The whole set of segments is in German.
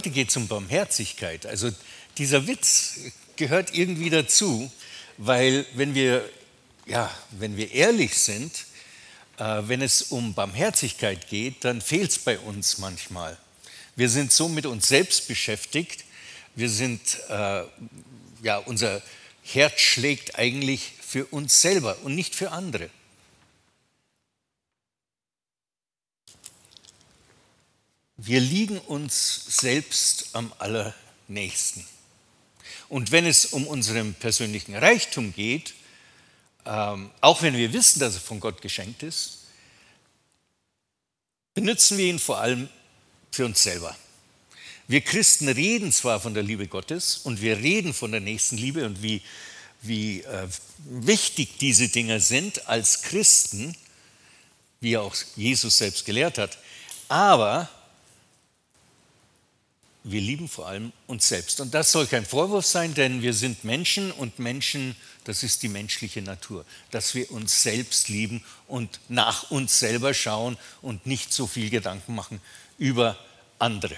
Heute geht es um Barmherzigkeit. Also dieser Witz gehört irgendwie dazu, weil wenn wir ehrlich sind, wenn es um Barmherzigkeit geht, dann fehlt es bei uns manchmal. Wir sind so mit uns selbst beschäftigt. Unser Herz schlägt eigentlich für uns selber und nicht für andere. Wir liegen uns selbst am allernächsten. Und wenn es um unseren persönlichen Reichtum geht, auch wenn wir wissen, dass er von Gott geschenkt ist, benutzen wir ihn vor allem für uns selber. Wir Christen reden zwar von der Liebe Gottes und wir reden von der Nächstenliebe und wie wichtig diese Dinge sind als Christen, wie auch Jesus selbst gelehrt hat, aber wir lieben vor allem uns selbst. Und das soll kein Vorwurf sein, denn wir sind Menschen und Menschen, das ist die menschliche Natur, dass wir uns selbst lieben und nach uns selber schauen und nicht so viel Gedanken machen über andere.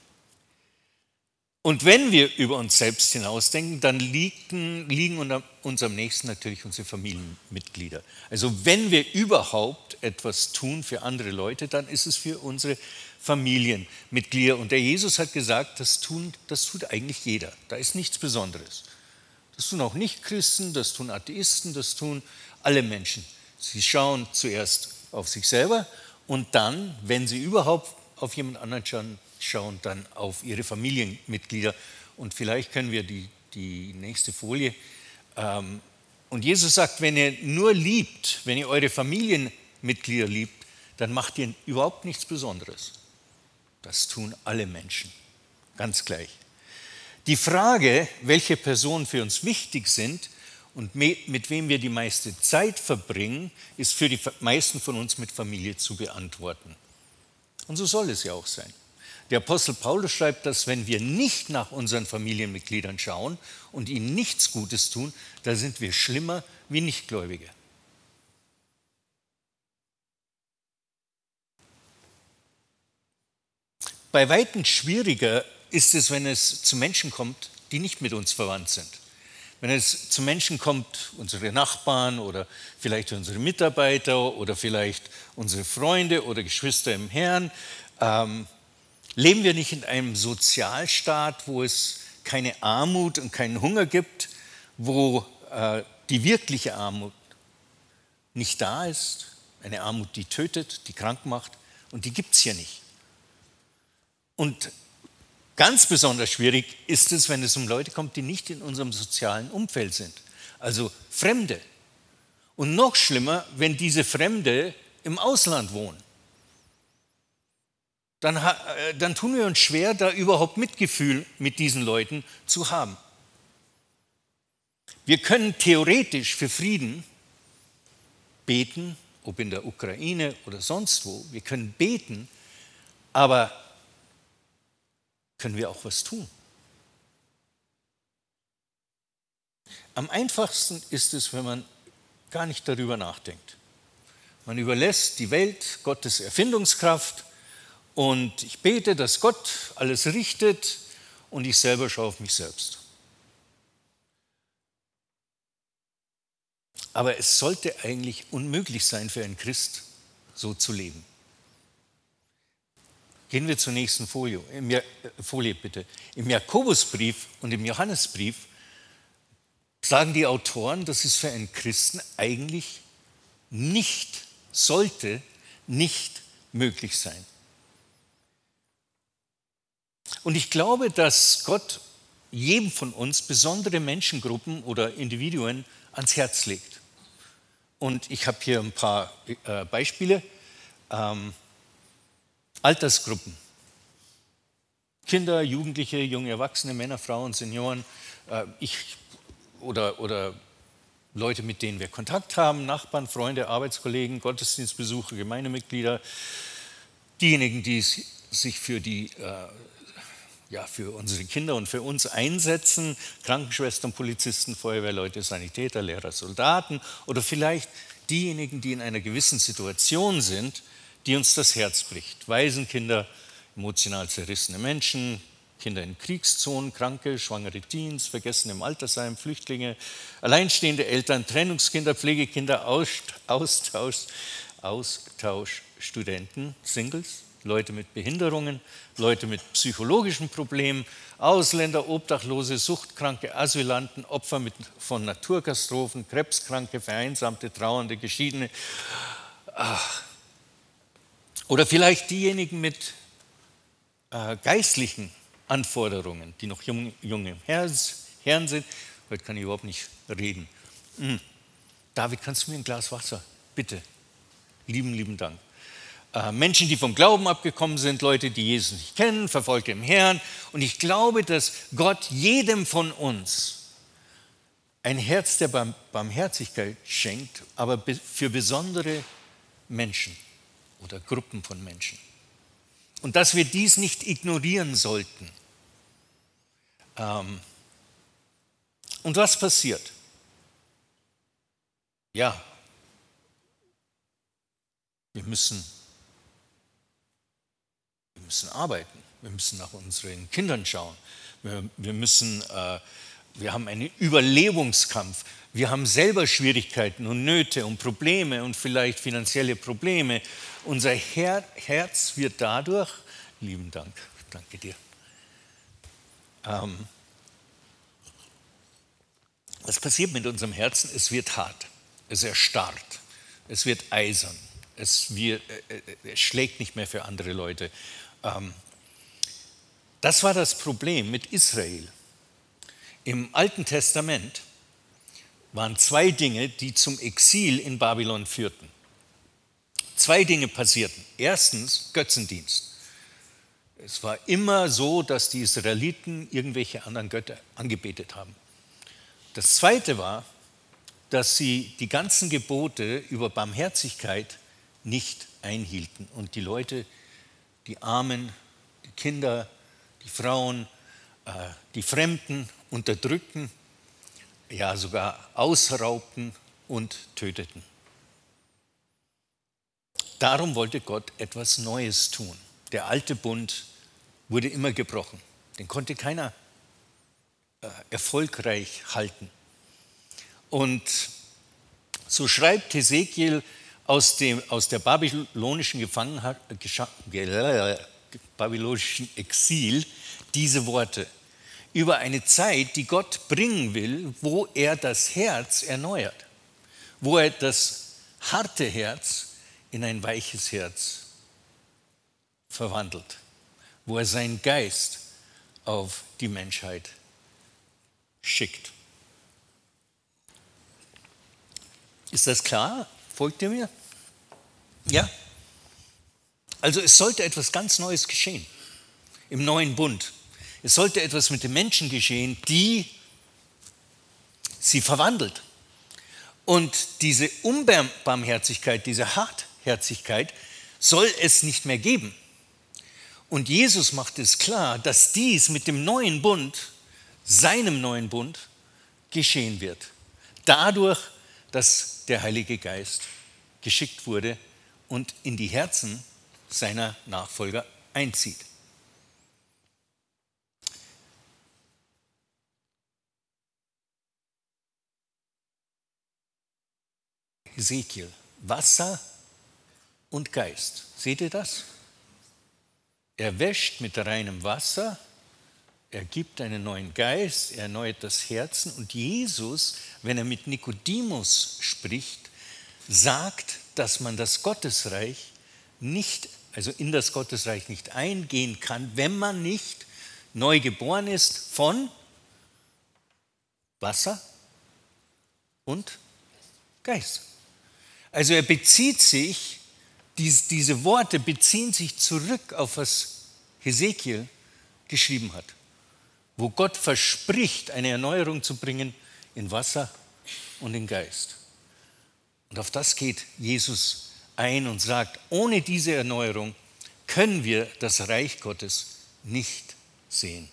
Und wenn wir über uns selbst hinausdenken, dann liegen uns am nächsten natürlich unsere Familienmitglieder. Also wenn wir überhaupt etwas tun für andere Leute, dann ist es für unsere Familienmitglieder. Und der Jesus hat gesagt, das tut eigentlich jeder. Da ist nichts Besonderes. Das tun auch Nichtchristen, das tun Atheisten, das tun alle Menschen. Sie schauen zuerst auf sich selber und dann, wenn sie überhaupt auf jemand anderen schauen, dann auf ihre Familienmitglieder. Und vielleicht können wir die nächste Folie. Und Jesus sagt, wenn ihr nur liebt, wenn ihr eure Familienmitglieder liebt, dann macht ihr überhaupt nichts Besonderes. Das tun alle Menschen, ganz gleich. Die Frage, welche Personen für uns wichtig sind und mit wem wir die meiste Zeit verbringen, ist für die meisten von uns mit Familie zu beantworten. Und so soll es ja auch sein. Der Apostel Paulus schreibt, dass wenn wir nicht nach unseren Familienmitgliedern schauen und ihnen nichts Gutes tun, da sind wir schlimmer wie Nichtgläubige. Bei weitem schwieriger ist es, wenn es zu Menschen kommt, die nicht mit uns verwandt sind. Wenn es zu Menschen kommt, unsere Nachbarn oder vielleicht unsere Mitarbeiter oder vielleicht unsere Freunde oder Geschwister im Herrn, leben wir nicht in einem Sozialstaat, wo es keine Armut und keinen Hunger gibt, wo die wirkliche Armut nicht da ist, eine Armut, die tötet, die krank macht, und die gibt es hier nicht. Und ganz besonders schwierig ist es, wenn es um Leute kommt, die nicht in unserem sozialen Umfeld sind, also Fremde. Und noch schlimmer, wenn diese Fremde im Ausland wohnen. Dann tun wir uns schwer, da überhaupt Mitgefühl mit diesen Leuten zu haben. Wir können theoretisch für Frieden beten, ob in der Ukraine oder sonst wo. Wir können beten, aber können wir auch was tun? Am einfachsten ist es, wenn man gar nicht darüber nachdenkt. Man überlässt die Welt Gottes Erfindungskraft und ich bete, dass Gott alles richtet und ich selber schaue auf mich selbst. Aber es sollte eigentlich unmöglich sein für einen Christ, so zu leben. Gehen wir zur nächsten Folie bitte. Im Jakobusbrief und im Johannesbrief sagen die Autoren, dass es für einen Christen eigentlich sollte nicht möglich sein. Und ich glaube, dass Gott jedem von uns besondere Menschengruppen oder Individuen ans Herz legt. Und ich habe hier ein paar Beispiele. Altersgruppen. Kinder, Jugendliche, junge Erwachsene, Männer, Frauen, Senioren, oder Leute, mit denen wir Kontakt haben, Nachbarn, Freunde, Arbeitskollegen, Gottesdienstbesucher, Gemeindemitglieder, diejenigen, die sich für unsere Kinder und für uns einsetzen, Krankenschwestern, Polizisten, Feuerwehrleute, Sanitäter, Lehrer, Soldaten oder vielleicht diejenigen, die in einer gewissen Situation sind, die uns das Herz bricht. Waisenkinder, emotional zerrissene Menschen, Kinder in Kriegszonen, Kranke, schwangere Teens, Vergessene im Altersheim, Flüchtlinge, alleinstehende Eltern, Trennungskinder, Pflegekinder, Austauschstudenten, Singles, Leute mit Behinderungen, Leute mit psychologischen Problemen, Ausländer, Obdachlose, Suchtkranke, Asylanten, Opfer von Naturkatastrophen, Krebskranke, Vereinsamte, Trauernde, Geschiedene. Oder vielleicht diejenigen mit geistlichen Anforderungen, die noch jung im Herrn sind. Heute kann ich überhaupt nicht reden. David, kannst du mir ein Glas Wasser? Bitte. Lieben Dank. Menschen, die vom Glauben abgekommen sind, Leute, die Jesus nicht kennen, Verfolgte im Herrn. Und ich glaube, dass Gott jedem von uns ein Herz der Barmherzigkeit schenkt, aber für besondere Menschen oder Gruppen von Menschen. Und dass wir dies nicht ignorieren sollten. Und was passiert? Ja, wir müssen arbeiten, wir müssen nach unseren Kindern schauen, wir haben einen Überlebungskampf, wir haben selber Schwierigkeiten und Nöte und Probleme und vielleicht finanzielle Probleme. Unser Herz wird dadurch, lieben Dank, danke dir, was passiert mit unserem Herzen? Es wird hart, es erstarrt, es wird eisern, es schlägt nicht mehr für andere Leute. Das war das Problem mit Israel. Im Alten Testament waren 2 Dinge, die zum Exil in Babylon führten. 2 Dinge passierten. Erstens Götzendienst. Es war immer so, dass die Israeliten irgendwelche anderen Götter angebetet haben. Das Zweite war, dass sie die ganzen Gebote über Barmherzigkeit nicht einhielten und die Leute, die Armen, die Kinder, die Frauen, die Fremden unterdrückten, ja sogar ausraubten und töteten. Darum wollte Gott etwas Neues tun. Der alte Bund wurde immer gebrochen. Den konnte keiner erfolgreich halten. Und so schreibt Hesekiel aus der babylonischen babylonischen Exil diese Worte über eine Zeit, die Gott bringen will, wo er das Herz erneuert, wo er das harte Herz in ein weiches Herz verwandelt, wo er seinen Geist auf die Menschheit schickt. Ist das klar? Folgt ihr mir? Ja. Also es sollte etwas ganz Neues geschehen im neuen Bund. Es sollte etwas mit den Menschen geschehen, die sie verwandelt. Und diese Unbarmherzigkeit, diese Hartherzigkeit soll es nicht mehr geben. Und Jesus macht es klar, dass dies mit dem neuen Bund, seinem neuen Bund, geschehen wird. Dadurch, dass der Heilige Geist geschickt wurde und in die Herzen seiner Nachfolger einzieht. Hesekiel, Wasser und Geist. Seht ihr das? Er wäscht mit reinem Wasser, er gibt einen neuen Geist, er erneuert das Herzen. Und Jesus, wenn er mit Nikodemus spricht, sagt, dass man das Gottesreich nicht, also in das Gottesreich nicht eingehen kann, wenn man nicht neu geboren ist von Wasser und Geist. Also er bezieht sich, diese Worte beziehen sich zurück auf was Hesekiel geschrieben hat, wo Gott verspricht, eine Erneuerung zu bringen in Wasser und in Geist. Und auf das geht Jesus ein und sagt, ohne diese Erneuerung können wir das Reich Gottes nicht sehen.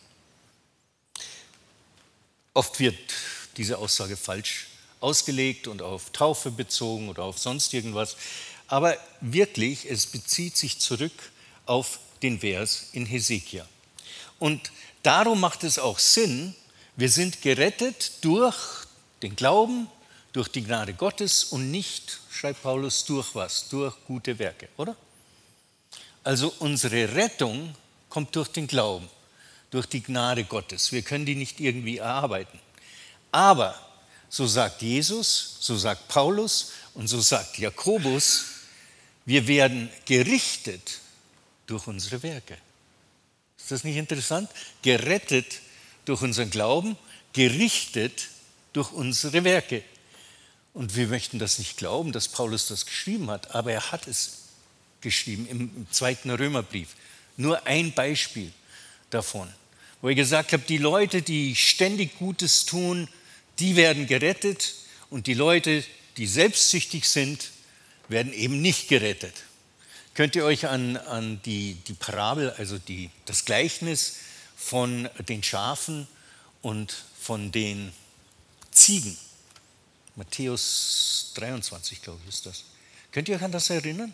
Oft wird diese Aussage falsch ausgelegt und auf Taufe bezogen oder auf sonst irgendwas. Aber wirklich, es bezieht sich zurück auf den Vers in Hesekiel. Und darum macht es auch Sinn, wir sind gerettet durch den Glauben, durch die Gnade Gottes und nicht, schreibt Paulus, durch was? Durch gute Werke, oder? Also unsere Rettung kommt durch den Glauben, durch die Gnade Gottes. Wir können die nicht irgendwie erarbeiten. Aber, so sagt Jesus, so sagt Paulus und so sagt Jakobus, wir werden gerichtet durch unsere Werke. Ist das nicht interessant? Gerettet durch unseren Glauben, gerichtet durch unsere Werke. Und wir möchten das nicht glauben, dass Paulus das geschrieben hat, aber er hat es geschrieben im 2. Römerbrief. Nur ein Beispiel davon, wo er gesagt hat, die Leute, die ständig Gutes tun, die werden gerettet und die Leute, die selbstsüchtig sind, werden eben nicht gerettet. Könnt ihr euch an die Parabel, also das Gleichnis von den Schafen und von den Ziegen, Matthäus 23, glaube ich, ist das. Könnt ihr euch an das erinnern?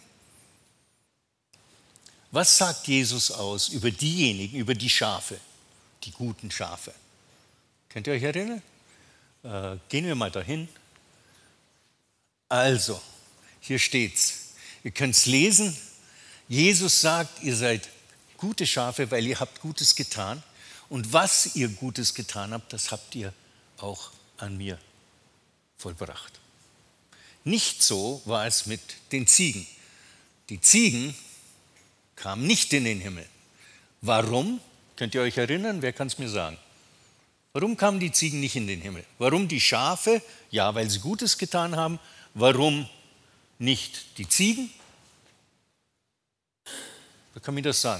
Was sagt Jesus aus über diejenigen, über die Schafe, die guten Schafe? Könnt ihr euch erinnern? Gehen wir mal dahin. Also, hier steht's. Ihr könnt es lesen. Jesus sagt, ihr seid gute Schafe, weil ihr habt Gutes getan. Und was ihr Gutes getan habt, das habt ihr auch an mir vollbracht. Nicht so war es mit den Ziegen. Die Ziegen kamen nicht in den Himmel. Warum? Könnt ihr euch erinnern? Wer kann es mir sagen? Warum kamen die Ziegen nicht in den Himmel? Warum die Schafe? Ja, weil sie Gutes getan haben. Warum nicht die Ziegen? Wer kann mir das sagen?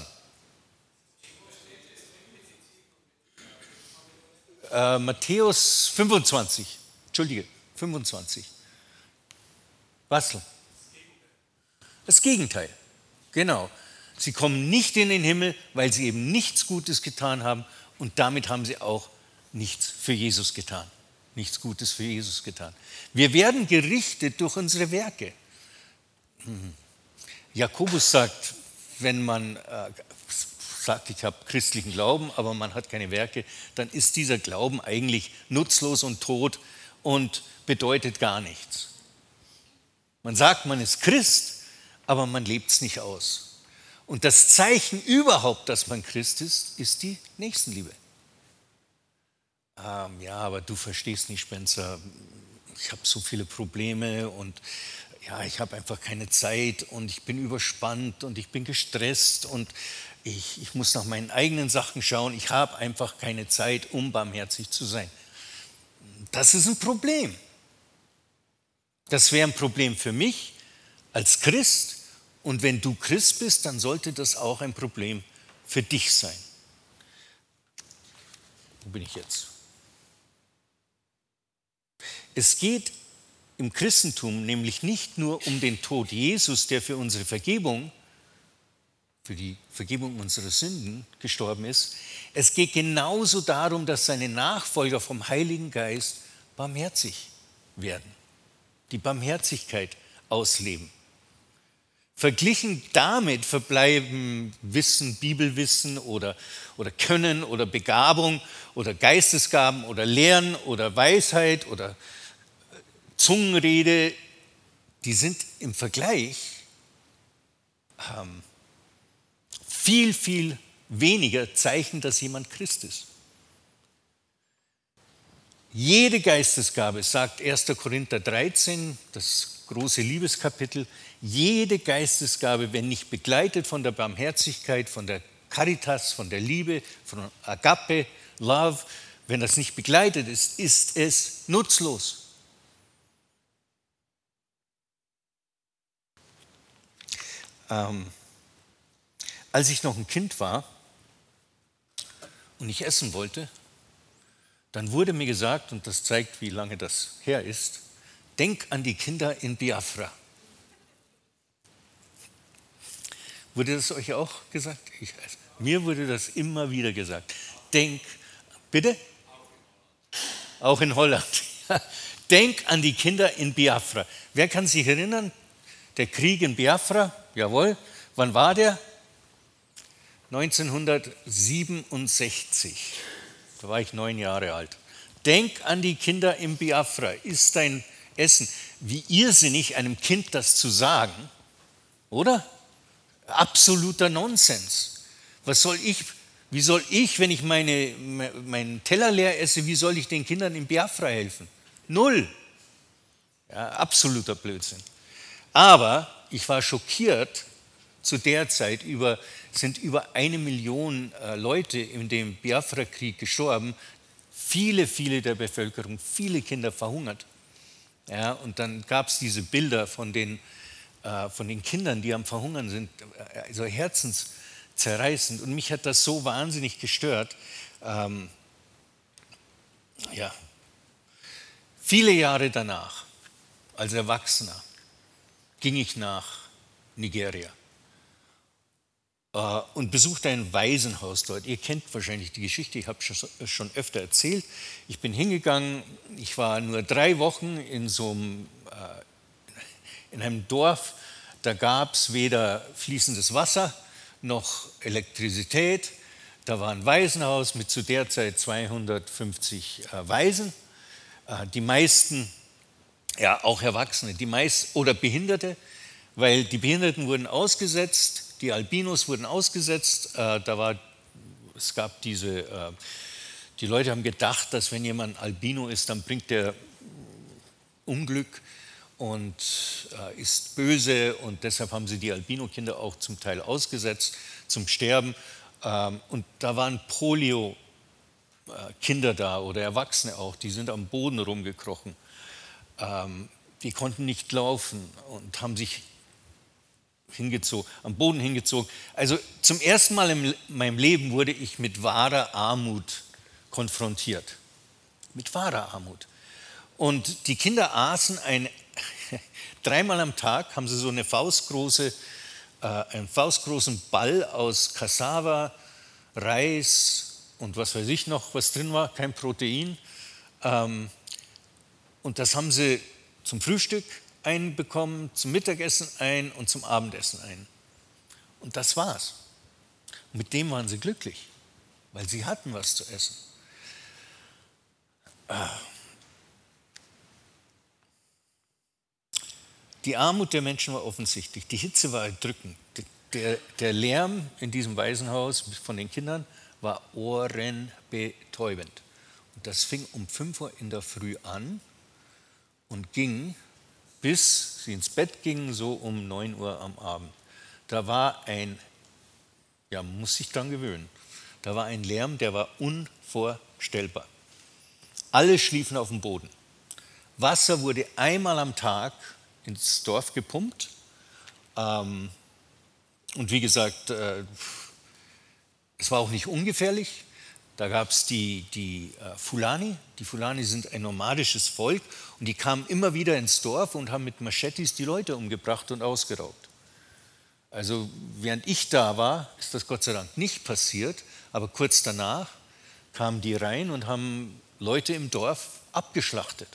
Matthäus 25. Entschuldige, 25. Was? Das Gegenteil. Genau. Sie kommen nicht in den Himmel, weil sie eben nichts Gutes getan haben und damit haben sie auch nichts für Jesus getan. Nichts Gutes für Jesus getan. Wir werden gerichtet durch unsere Werke. Jakobus sagt, wenn man sagt, ich habe christlichen Glauben, aber man hat keine Werke, dann ist dieser Glauben eigentlich nutzlos und tot und bedeutet gar nichts. Man sagt, man ist Christ, aber man lebt es nicht aus. Und das Zeichen überhaupt, dass man Christ ist die Nächstenliebe. Ja, aber du verstehst nicht, Spencer, ich habe so viele Probleme und ja, ich habe einfach keine Zeit und ich bin überspannt und ich bin gestresst und ich muss nach meinen eigenen Sachen schauen. Ich habe einfach keine Zeit, um barmherzig zu sein. Das ist ein Problem. Das wäre ein Problem für mich als Christ. Und wenn du Christ bist, dann sollte das auch ein Problem für dich sein. Wo bin ich jetzt? Es geht im Christentum nämlich nicht nur um den Tod Jesus, der für unsere Vergebung, für die Vergebung unserer Sünden gestorben ist. Es geht genauso darum, dass seine Nachfolger vom Heiligen Geist barmherzig werden, die Barmherzigkeit ausleben. Verglichen damit verbleiben Wissen, Bibelwissen oder Können oder Begabung oder Geistesgaben oder Lehren oder Weisheit oder Zungenrede, die sind im Vergleich viel, viel weniger Zeichen, dass jemand Christ ist. Jede Geistesgabe, sagt 1. Korinther 13, das große Liebeskapitel, jede Geistesgabe, wenn nicht begleitet von der Barmherzigkeit, von der Caritas, von der Liebe, von Agape, Love, wenn das nicht begleitet ist, ist es nutzlos. Als ich noch ein Kind war und ich essen wollte, dann wurde mir gesagt, und das zeigt, wie lange das her ist, denk an die Kinder in Biafra. Wurde das euch auch gesagt? Mir wurde das immer wieder gesagt. Bitte? Auch in Holland. Denk an die Kinder in Biafra. Wer kann sich erinnern? Der Krieg in Biafra, jawohl. Wann war der? 1967, da war ich 9 Jahre alt. Denk an die Kinder im Biafra, iss dein Essen. Wie irrsinnig, einem Kind das zu sagen, oder? Absoluter Nonsens. Wie soll ich, wenn ich meinen Teller leer esse, wie soll ich den Kindern in Biafra helfen? Null. Ja, absoluter Blödsinn. Aber ich war schockiert, zu der Zeit sind über 1 Million Leute in dem Biafra-Krieg gestorben, viele der Bevölkerung, viele Kinder verhungert. Ja, und dann gab es diese Bilder von den Kindern, die am Verhungern sind, also herzenszerreißend. Und mich hat das so wahnsinnig gestört. Ja. Viele Jahre danach, als Erwachsener, ging ich nach Nigeria und besuchte ein Waisenhaus dort. Ihr kennt wahrscheinlich die Geschichte, ich habe es schon öfter erzählt. Ich bin hingegangen, ich war nur 3 Wochen in einem Dorf, da gab es weder fließendes Wasser noch Elektrizität. Da war ein Waisenhaus mit zu der Zeit 250 Waisen, die meisten, ja auch Erwachsene, oder Behinderte, weil die Behinderten wurden ausgesetzt, die Albinos wurden ausgesetzt. Es gab die Leute haben gedacht, dass wenn jemand Albino ist, dann bringt der Unglück und ist böse, und deshalb haben sie die Albino-Kinder auch zum Teil ausgesetzt zum Sterben. Und da waren Polio-Kinder da oder Erwachsene auch, die sind am Boden rumgekrochen. Die konnten nicht laufen und haben sich am Boden hingezogen. Also zum ersten Mal in meinem Leben wurde ich mit wahrer Armut konfrontiert. Mit wahrer Armut. Und die Kinder aßen 3-mal am Tag, haben sie so einen faustgroßen Ball aus Cassava, Reis und was weiß ich noch, was drin war, kein Protein. Und das haben sie zum Frühstück einbekommen, zum Mittagessen ein und zum Abendessen ein. Und das war's. Und mit dem waren sie glücklich, weil sie hatten was zu essen. Die Armut der Menschen war offensichtlich, die Hitze war erdrückend. Der Lärm in diesem Waisenhaus von den Kindern war ohrenbetäubend. Und das fing um 5 Uhr in der Früh an und ging, bis sie ins Bett gingen, so um 9 Uhr am Abend. Da war man muss sich dran gewöhnen, da war ein Lärm, der war unvorstellbar. Alle schliefen auf dem Boden. Wasser wurde 1-mal am Tag ins Dorf gepumpt. Und wie gesagt, es war auch nicht ungefährlich. Da gab es die Fulani. Die Fulani sind ein nomadisches Volk und die kamen immer wieder ins Dorf und haben mit Machetes die Leute umgebracht und ausgeraubt. Also während ich da war, ist das Gott sei Dank nicht passiert, aber kurz danach kamen die rein und haben Leute im Dorf abgeschlachtet.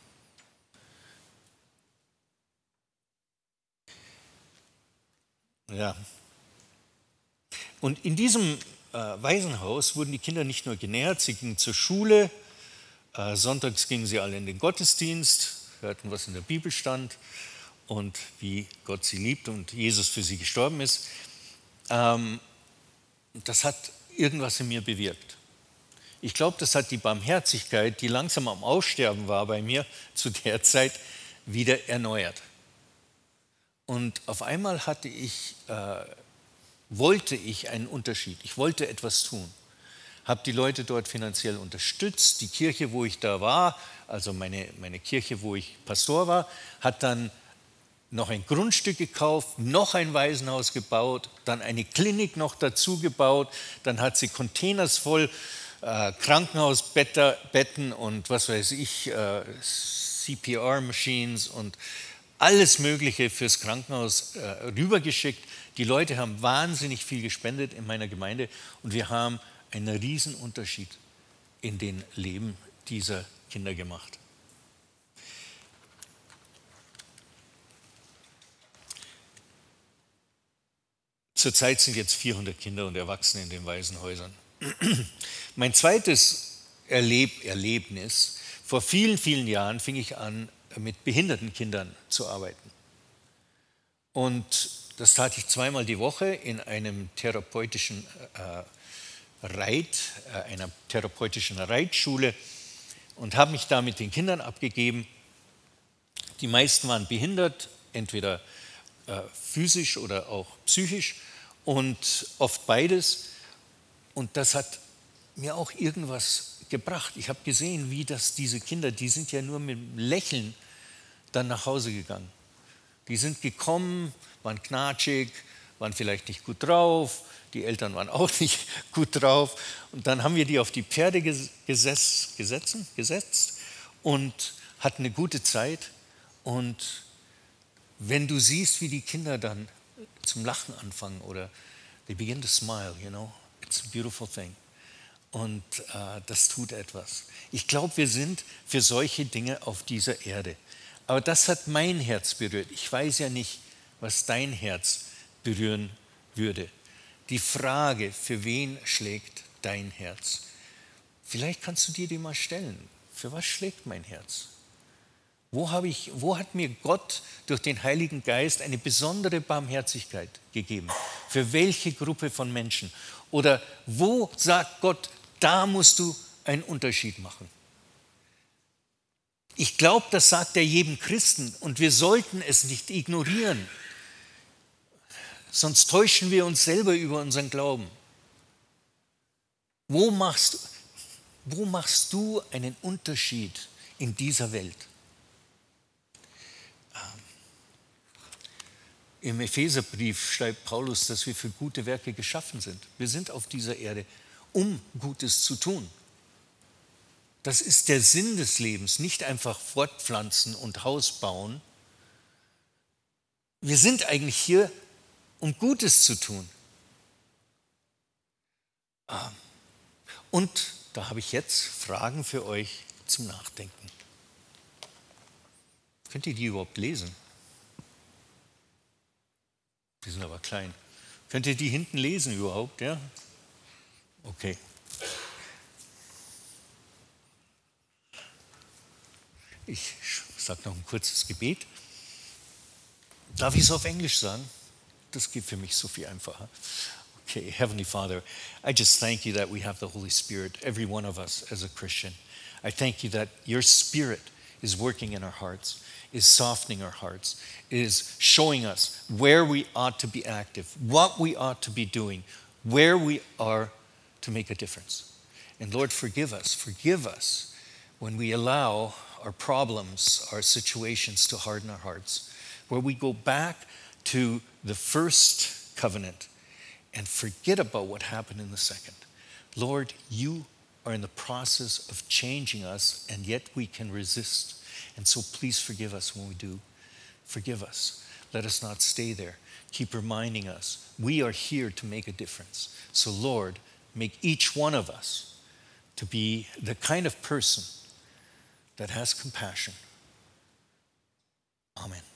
Ja. Und in diesem Waisenhaus wurden die Kinder nicht nur genährt, sie gingen zur Schule, sonntags gingen sie alle in den Gottesdienst, hörten, was in der Bibel stand und wie Gott sie liebt und Jesus für sie gestorben ist. Das hat irgendwas in mir bewirkt. Ich glaube, das hat die Barmherzigkeit, die langsam am Aussterben war bei mir zu der Zeit, wieder erneuert. Und auf einmal wollte ich einen Unterschied. Ich wollte etwas tun. Habe die Leute dort finanziell unterstützt. Die Kirche, wo ich da war, also meine Kirche, wo ich Pastor war, hat dann noch ein Grundstück gekauft, noch ein Waisenhaus gebaut, dann eine Klinik noch dazu gebaut, dann hat sie Containers voll Krankenhausbetten und was weiß ich, CPR-Machines und alles Mögliche fürs Krankenhaus rübergeschickt. Die Leute haben wahnsinnig viel gespendet in meiner Gemeinde und wir haben einen riesen Unterschied in den Leben dieser Kinder gemacht. Zurzeit sind jetzt 400 Kinder und Erwachsene in den Waisenhäusern. Mein zweites Erlebnis, vor vielen, vielen Jahren fing ich an, mit behinderten Kindern zu arbeiten. Und das tat ich zweimal die Woche in einem therapeutischen einer therapeutischen Reitschule und habe mich da mit den Kindern abgegeben. Die meisten waren behindert, entweder physisch oder auch psychisch und oft beides. Und das hat mir auch irgendwas gebracht. Ich habe gesehen, wie diese Kinder, die sind ja nur mit einem Lächeln dann nach Hause gegangen. Die sind gekommen, waren knatschig, waren vielleicht nicht gut drauf, die Eltern waren auch nicht gut drauf. Und dann haben wir die auf die Pferde gesetzt und hatten eine gute Zeit. Und wenn du siehst, wie die Kinder dann zum Lachen anfangen oder they begin to smile, you know, it's a beautiful thing. Und das tut etwas. Ich glaube, wir sind für solche Dinge auf dieser Erde. Aber das hat mein Herz berührt. Ich weiß ja nicht, was dein Herz berühren würde. Die Frage, für wen schlägt dein Herz? Vielleicht kannst du dir die mal stellen. Für was schlägt mein Herz? Wo hat mir Gott durch den Heiligen Geist eine besondere Barmherzigkeit gegeben? Für welche Gruppe von Menschen? Oder wo sagt Gott, da musst du einen Unterschied machen? Ich glaube, das sagt er jedem Christen und wir sollten es nicht ignorieren. Sonst täuschen wir uns selber über unseren Glauben. Wo machst du einen Unterschied in dieser Welt? Im Epheserbrief schreibt Paulus, dass wir für gute Werke geschaffen sind. Wir sind auf dieser Erde, um Gutes zu tun. Das ist der Sinn des Lebens, nicht einfach fortpflanzen und Haus bauen. Wir sind eigentlich hier, um Gutes zu tun. Und da habe ich jetzt Fragen für euch zum Nachdenken. Könnt ihr die überhaupt lesen? Die sind aber klein. Könnt ihr die hinten lesen überhaupt? Ja? Okay. Ich sage noch ein kurzes Gebet. Darf ich es auf Englisch sagen? Das geht für mich so viel einfacher. Okay, Heavenly Father, I just thank you that we have the Holy Spirit, every one of us as a Christian. I thank you that your Spirit is working in our hearts, is softening our hearts, is showing us where we ought to be active, what we ought to be doing, where we are to make a difference. And Lord, forgive us when we allow our problems, our situations to harden our hearts, where we go back to the first covenant and forget about what happened in the second. Lord, you are in the process of changing us, and yet we can resist. And so please forgive us when we do. Forgive us. Let us not stay there. Keep reminding us we are here to make a difference. So Lord, make each one of us to be the kind of person that has compassion. Amen.